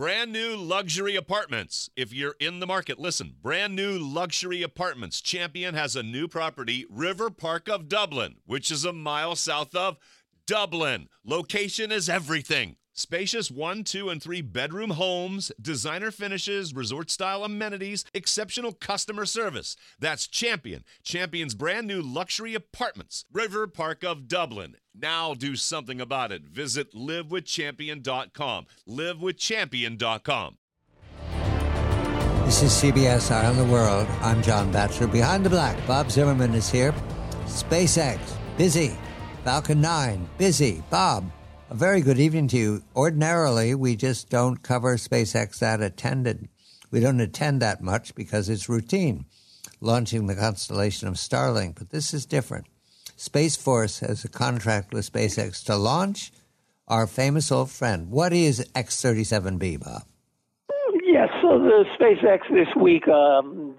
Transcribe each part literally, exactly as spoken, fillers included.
Brand new luxury apartments. If you're in the market, listen. Brand new luxury apartments. Champion has a new property, River Park of Dublin, which is a mile south of Dublin. Location is everything. Spacious one, two, and three bedroom homes, designer finishes, resort-style amenities, exceptional customer service. That's Champion. Champion's brand new luxury apartments, River Park of Dublin. Now do something about it. Visit live with champion dot com. live with champion dot com. This is C B S Eye on the World. I'm John Batchelor. Behind the Black, Bob Zimmerman is here. SpaceX, busy. Falcon nine, busy. Bob, a very good evening to you. Ordinarily, we just don't cover SpaceX that attended. We don't attend that much because it's routine, launching the constellation of Starlink. But this is different. Space Force has a contract with SpaceX to launch our famous old friend. What is X thirty-seven B, Bob? Yes, so the SpaceX this week, um,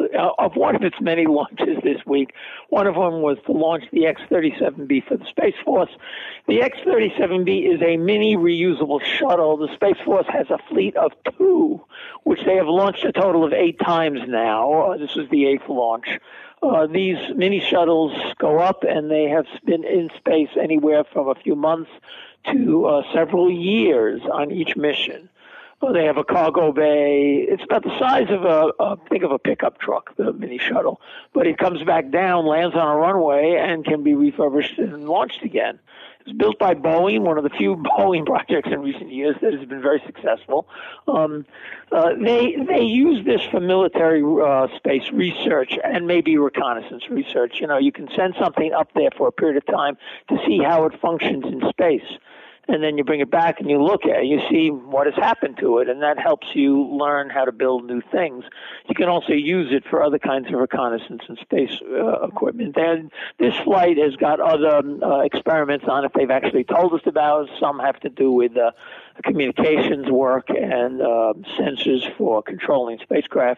of one of its many launches this week, one of them was to launch the X thirty-seven B for the Space Force. The X thirty-seven B is a mini reusable shuttle. The Space Force has a fleet of two, which they have launched a total of eight times now. Uh, this was the eighth launch. Uh, these mini shuttles go up, and they have been in space anywhere from a few months to uh, several years on each mission. Well, they have a cargo bay. It's about the size of a, a, think of a pickup truck, the mini shuttle. But it comes back down, lands on a runway, and can be refurbished and launched again. It's built by Boeing, one of the few Boeing projects in recent years that has been very successful. Um, uh, they they use this for military uh, space research and maybe reconnaissance research. You know, you can send something up there for a period of time to see how it functions in space. And then you bring it back and you look at it, you see what has happened to it, and that helps you learn how to build new things. You can also use it for other kinds of reconnaissance and space uh, equipment. And this flight has got other uh, experiments on it they've actually told us about. Some have to do with uh, communications work and uh, sensors for controlling spacecraft.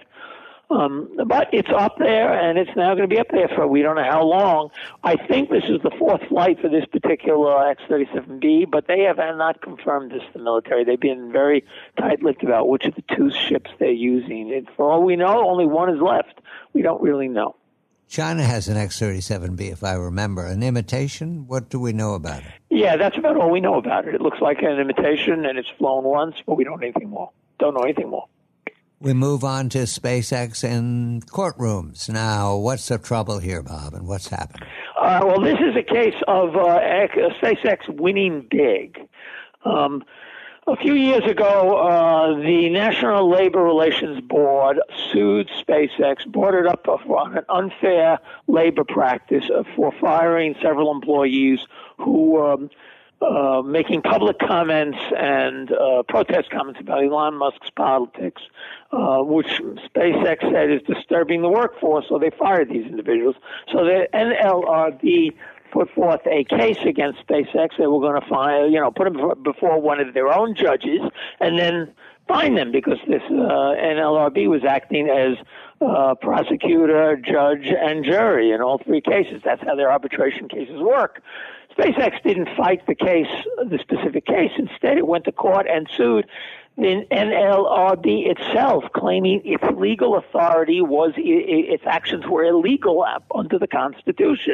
Um, but it's up there, and it's now going to be up there for we don't know how long. I think this is the fourth flight for this particular X thirty-seven B, but they have not confirmed this to the military. They've been very tight-lipped about which of the two ships they're using. And for all we know, only one is left. We don't really know. China has an X thirty-seven B, if I remember. An imitation? What do we know about it? Yeah, that's about all we know about it. It looks like an imitation, and it's flown once, but we don't know anything more. Don't know anything more. We move on to SpaceX and courtrooms. Now, what's the trouble here, Bob, and what's happened? Uh, well, this is a case of uh, SpaceX winning big. Um, a few years ago, uh, the National Labor Relations Board sued SpaceX, brought it up on an unfair labor practice for firing several employees who um, Uh, making public comments and uh, protest comments about Elon Musk's politics, uh, which SpaceX said is disturbing the workforce, so they fired these individuals. So the N L R B put forth a case against SpaceX. They were going to fire, you know, put them before one of their own judges and then fine them because this uh, N L R B was acting as uh, prosecutor, judge, and jury in all three cases. That's how their arbitration cases work. SpaceX didn't fight the case, the specific case. Instead, it went to court and sued the N L R B itself, claiming its legal authority was, its actions were illegal under the Constitution.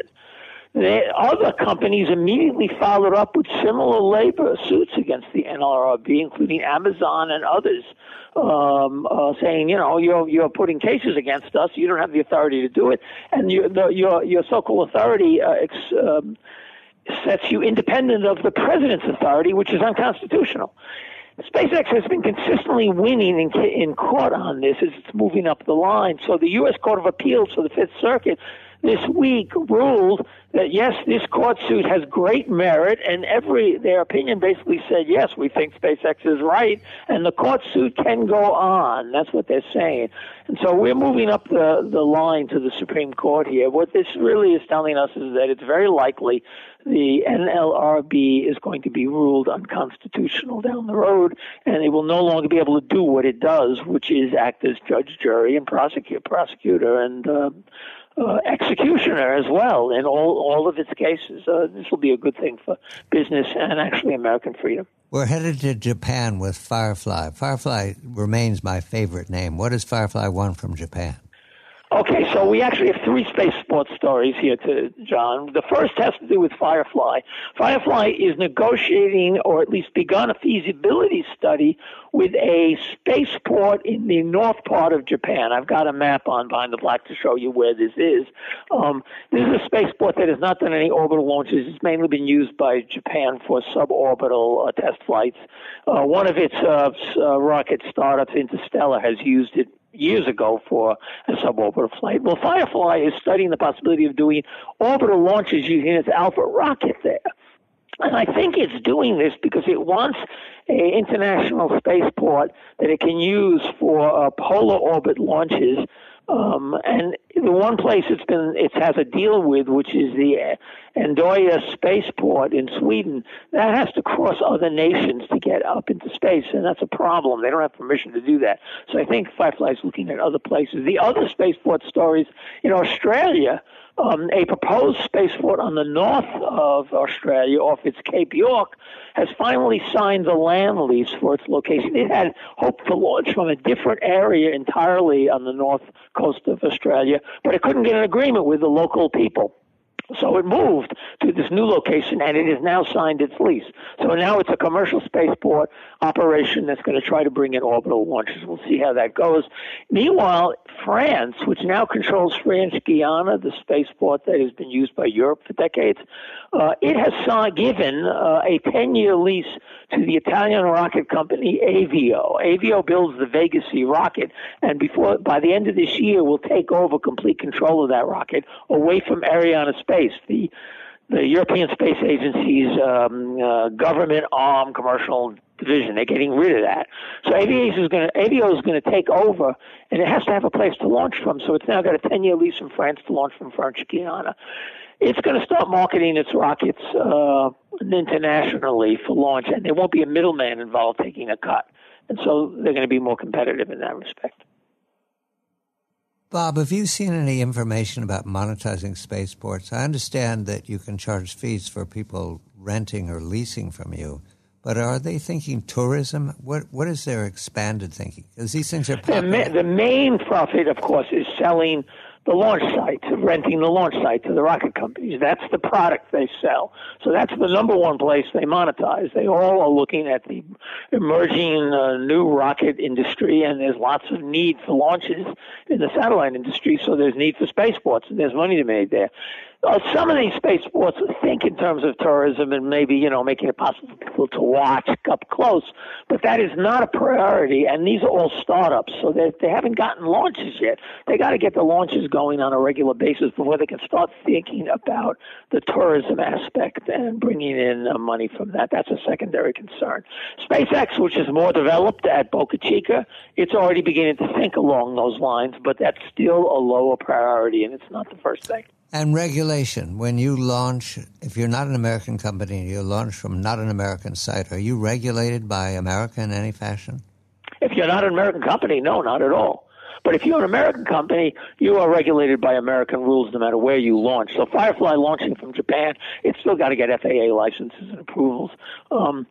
The other companies immediately followed up with similar labor suits against the N L R B, including Amazon and others, um, uh, saying, you know, you're you're putting cases against us. You don't have the authority to do it, and you, the, your your so-called authority uh, ex, um, sets you independent of the president's authority, which is unconstitutional. SpaceX has been consistently winning in, in court on this as it's moving up the line. So the U S Court of Appeals for the Fifth Circuit this week ruled that, yes, this court suit has great merit, and every their opinion basically said, yes, we think SpaceX is right, and the court suit can go on. That's what they're saying. And so we're moving up the, the line to the Supreme Court here. What this really is telling us is that it's very likely the N L R B is going to be ruled unconstitutional down the road, and it will no longer be able to do what it does, which is act as judge, jury, and prosecute, prosecutor, and uh, uh, executioner as well in all, all of its cases. Uh, this will be a good thing for business and actually American freedom. We're headed to Japan with Firefly. Firefly remains my favorite name. What does Firefly want from Japan? Okay, so we actually have three space sports stories here, to John. The first has to do with Firefly. Firefly is negotiating, or at least begun, a feasibility study with a spaceport in the north part of Japan. I've got a map on Behind the Black to show you where this is. Um, this is a spaceport that has not done any orbital launches. It's mainly been used by Japan for suborbital uh, test flights. Uh, one of its uh, uh, rocket startups, Interstellar, has used it years ago for a suborbital flight. Well, Firefly is studying the possibility of doing orbital launches using its Alpha rocket there. And I think it's doing this because it wants an international spaceport that it can use for uh, polar orbit launches. Um, and the one place it's been, it has a deal with, which is the Andoya spaceport in Sweden, that has to cross other nations to get up into space, and that's a problem. They don't have permission to do that. So I think Firefly is looking at other places. The other spaceport stories in Australia, um, a proposed spaceport on the north of Australia, off its Cape York, has finally signed the land lease for its location. It had hoped to launch from a different area entirely on the north coast of Australia, but it couldn't get an agreement with the local people. So it moved to this new location, and it has now signed its lease. So now it's a commercial spaceport operation that's going to try to bring in orbital launches. We'll see how that goes. Meanwhile, France, which now controls French Guiana, the spaceport that has been used by Europe for decades, uh, it has uh, given uh, a ten-year lease to the Italian rocket company Avio. Avio builds the Vega C rocket, and before by the end of this year, will take over complete control of that rocket away from Ariane Space, the the European Space Agency's um, uh, government arm commercial division. They're getting rid of that. So Avio is going to Avio is going to take over, and it has to have a place to launch from. So it's now got a ten-year lease from France to launch from French Guiana. It's going to start marketing its rockets uh, internationally for launch, and there won't be a middleman involved taking a cut. And so they're going to be more competitive in that respect. Bob, have you seen any information about monetizing spaceports? I understand that you can charge fees for people renting or leasing from you, but are they thinking tourism? What What is their expanded thinking? Because these things are popular. The, ma- the main profit, of course, is selling the launch site, renting the launch site to the rocket companies. That's the product they sell. So that's the number one place they monetize. They all are looking at the emerging uh, new rocket industry, and there's lots of need for launches in the satellite industry, so there's need for spaceports, and there's money to be made there. Uh, some of these spaceports think in terms of tourism and maybe, you know, making it possible for people to watch up close, but that is not a priority, and these are all startups, so they they haven't gotten launches yet. They got to get the launches going on a regular basis before they can start thinking about the tourism aspect and bringing in uh, money from that. That's a secondary concern. SpaceX, which is more developed at Boca Chica, it's already beginning to think along those lines, but that's still a lower priority, and it's not the first thing. And regulation. When you launch, if you're not an American company and you launch from not an American site, are you regulated by America in any fashion? If you're not an American company, no, not at all. But if you're an American company, you are regulated by American rules no matter where you launch. So Firefly launching from Japan, it's still got to get F A A licenses and approvals. Um,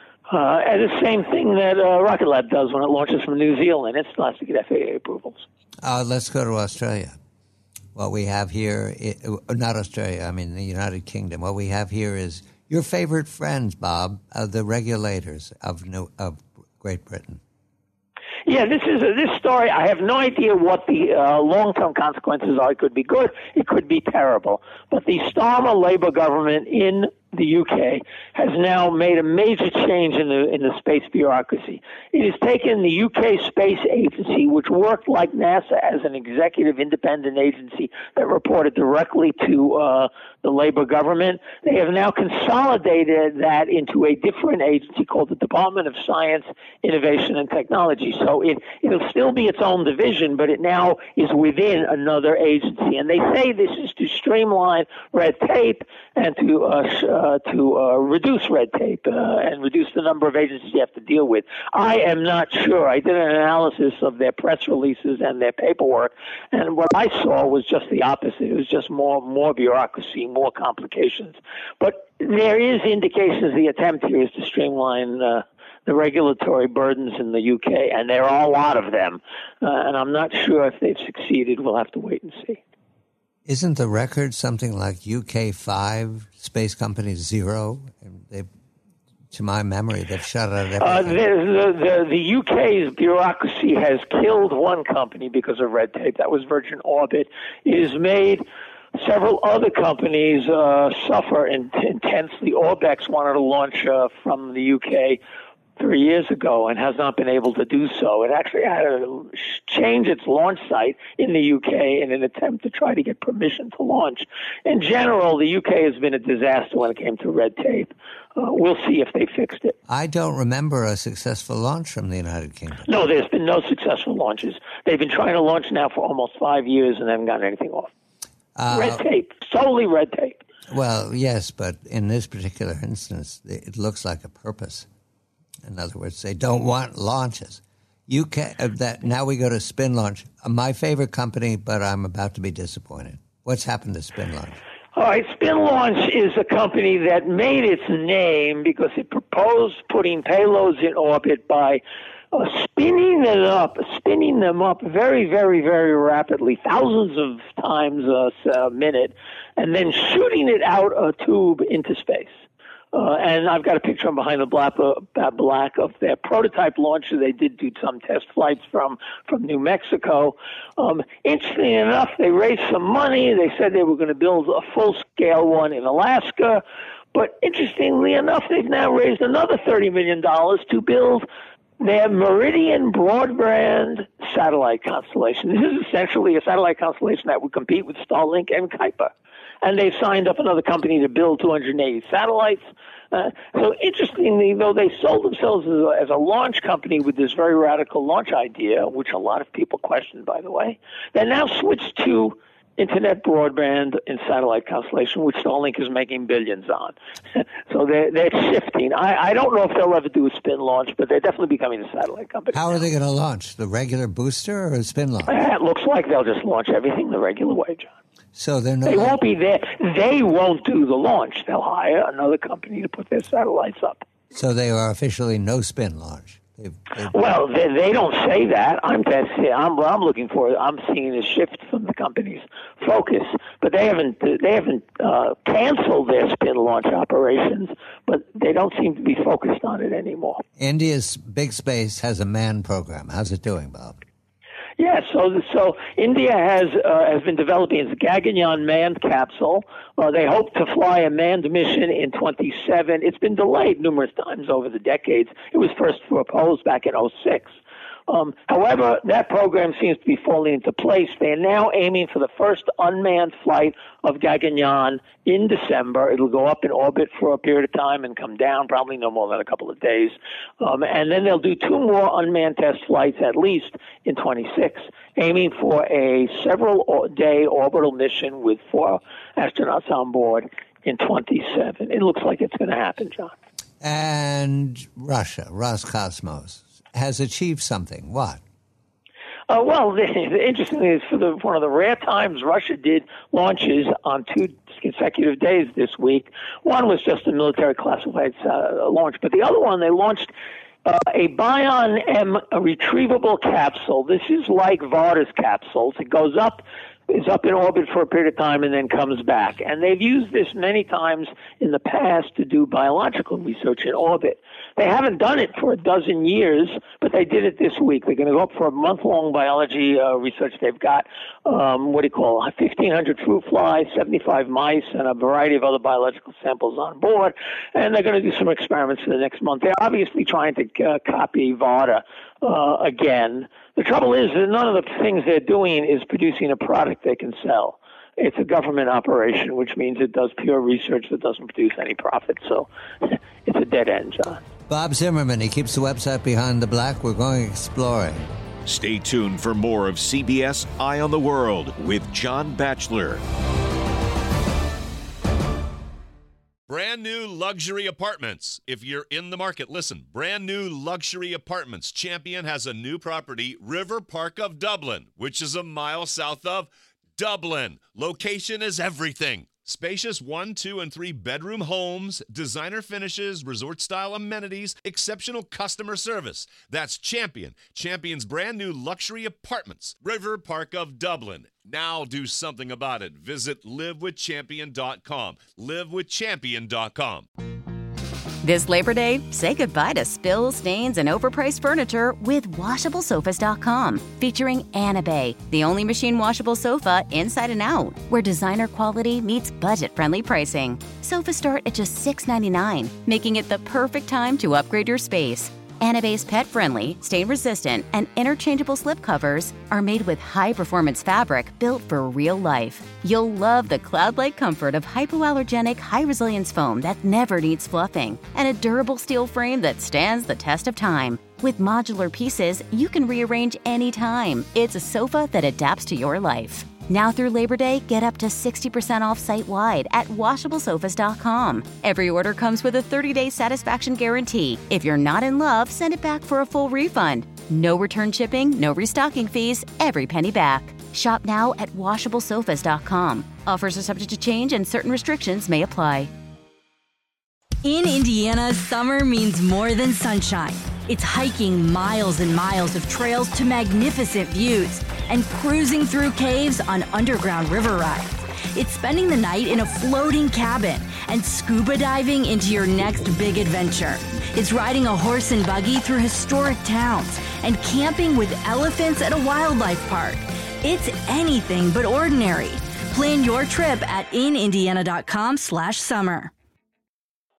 uh, and the same thing that uh, Rocket Lab does when it launches from New Zealand. It still has to get F A A approvals. Uh, let's go to Australia. What we have here, not Australia, I mean the United Kingdom. What we have here is your favorite friends, Bob, uh, the regulators of New, of Great Britain. Yeah, this is a, this story. I have no idea what the uh, long-term consequences are. It could be good. It could be terrible. But the Starmer Labour government in the U K has now made a major change in the in the space bureaucracy. It has taken the U K Space Agency, which worked like NASA as an executive independent agency that reported directly to uh, the Labour government. They have now consolidated that into a different agency called the Department of Science, Innovation and Technology. So it, it'll still be its own division, but it now is within another agency. And they say this is to streamline red tape and to uh, sh- uh, to uh, reduce red tape uh, and reduce the number of agencies you have to deal with. I am not sure. I did an analysis of their press releases and their paperwork, and what I saw was just the opposite. It was just more more bureaucracy, more complications. But there is indications the attempt here is to streamline uh, the regulatory burdens in the U K, and there are a lot of them. Uh, and I'm not sure if they've succeeded. We'll have to wait and see. Isn't the record something like U K five, space companies zero? They, to my memory, they've shut out everything. Uh, the, the, the, the U K's bureaucracy has killed one company because of red tape. That was Virgin Orbit. It has made several other companies uh, suffer in, intensely. Orbex wanted to launch uh, from the U K three years ago and has not been able to do so. It actually had to change its launch site in the U K in an attempt to try to get permission to launch. In general, the U K has been a disaster when it came to red tape. Uh, we'll see if they fixed it. I don't remember a successful launch from the United Kingdom. No, there's been no successful launches. They've been trying to launch now for almost five years and haven't gotten anything off. Uh, red tape, solely red tape. Well, yes, but in this particular instance, it looks like a purpose. In other words, they don't want launches. U K, uh, that now we go to Spin Launch. Uh, my favorite company, but I'm about to be disappointed. What's happened to Spin Launch? All right, Spin Launch is a company that made its name because it proposed putting payloads in orbit by uh, spinning them up, spinning them up very, very, very rapidly, thousands of times a, a minute, and then shooting it out a tube into space. Uh, and I've got a picture behind the black, uh, black of their prototype launcher. They did do some test flights from, from New Mexico. Um, interestingly enough, they raised some money. They said they were going to build a full-scale one in Alaska. But interestingly enough, they've now raised another thirty million dollars to build their Meridian broadband satellite constellation. This is essentially a satellite constellation that would compete with Starlink and Kuiper. And they've signed up another company to build two hundred eighty satellites. Uh, so interestingly, though, they sold themselves as a, as a launch company with this very radical launch idea, which a lot of people questioned, by the way. They now switched to internet broadband and satellite constellation, which Starlink is making billions on. So they're, they're shifting. I, I don't know if they'll ever do a spin launch, but they're definitely becoming a satellite company. How are they going to launch? The regular booster or a spin launch? It looks like they'll just launch everything the regular way, John. So they're not. They won't be there. They won't do the launch. They'll hire another company to put their satellites up. So they are officially no spin launch. They've, they've... Well, they, they don't say that. I'm that's I'm what I'm looking for. I'm seeing a shift from the company's focus, but they haven't they haven't uh, canceled their spin launch operations, but they don't seem to be focused on it anymore. India's big space has a manned program. How's it doing, Bob? Yeah, so so India has uh, has been developing its Gaganyaan manned capsule. Uh, they hope to fly a manned mission in twenty-seven. It's been delayed numerous times over the decades. It was first proposed back in oh six. Um, however, that program seems to be falling into place. They are now aiming for the first unmanned flight of Gaganyaan in December. It'll go up in orbit for a period of time and come down, probably no more than a couple of days. Um, and then they'll do two more unmanned test flights at least in twenty-six, aiming for a several-day orbital mission with four astronauts on board in twenty-seven. It looks like it's going to happen, John. And Russia, Roscosmos, has achieved something. What? Uh, well, the, the interesting thing is, for the, one of the rare times Russia did launches on two consecutive days this week. One was just a military classified uh, launch, but the other one, they launched uh, a Bion M a retrievable capsule. This is like Varda's capsules. It goes up, is up in orbit for a period of time and then comes back. And they've used this many times in the past to do biological research in orbit. They haven't done it for a dozen years, but they did it this week. They're going to go up for a month-long biology uh, research. They've got, um, what do you call it, fifteen hundred fruit flies, seventy-five mice, and a variety of other biological samples on board. And they're going to do some experiments for the next month. They're obviously trying to uh, copy Varda uh, again. The trouble is that none of the things they're doing is producing a product they can sell. It's a government operation, which means it does pure research that doesn't produce any profit. So it's a dead end, John. Bob Zimmerman, he keeps the website Behind the Black. We're going exploring. Stay tuned for more of C B S Eye on the World with John Batchelor. brand new luxury apartments. If you're in the market, listen, brand new luxury apartments. Champion has a new property, River Park of Dublin, which is a mile south of Dublin. Location is everything. Spacious one, two, and three bedroom homes, designer finishes, resort-style amenities, exceptional customer service. That's Champion. Champion's brand new luxury apartments, River Park of Dublin. Now do something about it. Visit live with champion dot com. live with champion dot com. This Labor Day, say goodbye to spills, stains, and overpriced furniture with washable sofas dot com. Featuring Anabay, the only machine washable sofa inside and out, where designer quality meets budget-friendly pricing. Sofas start at just six ninety-nine, making it the perfect time to upgrade your space. Anabay's pet-friendly, stain-resistant, and interchangeable slipcovers are made with high-performance fabric built for real life. You'll love the cloud-like comfort of hypoallergenic, high-resilience foam that never needs fluffing, and a durable steel frame that stands the test of time. With modular pieces, you can rearrange anytime. It's a sofa that adapts to your life. Now through Labor Day, get up to sixty percent off site-wide at washable sofas dot com. Every order comes with a thirty-day satisfaction guarantee. If you're not in love, send it back for a full refund. No return shipping, no restocking fees, every penny back. Shop now at washable sofas dot com. Offers are subject to change and certain restrictions may apply. In Indiana, summer means more than sunshine. It's hiking miles and miles of trails to magnificent views and cruising through caves on underground river rides. It's spending the night in a floating cabin and scuba diving into your next big adventure. It's riding a horse and buggy through historic towns and camping with elephants at a wildlife park. It's anything but ordinary. Plan your trip at in indiana dot com slash summer.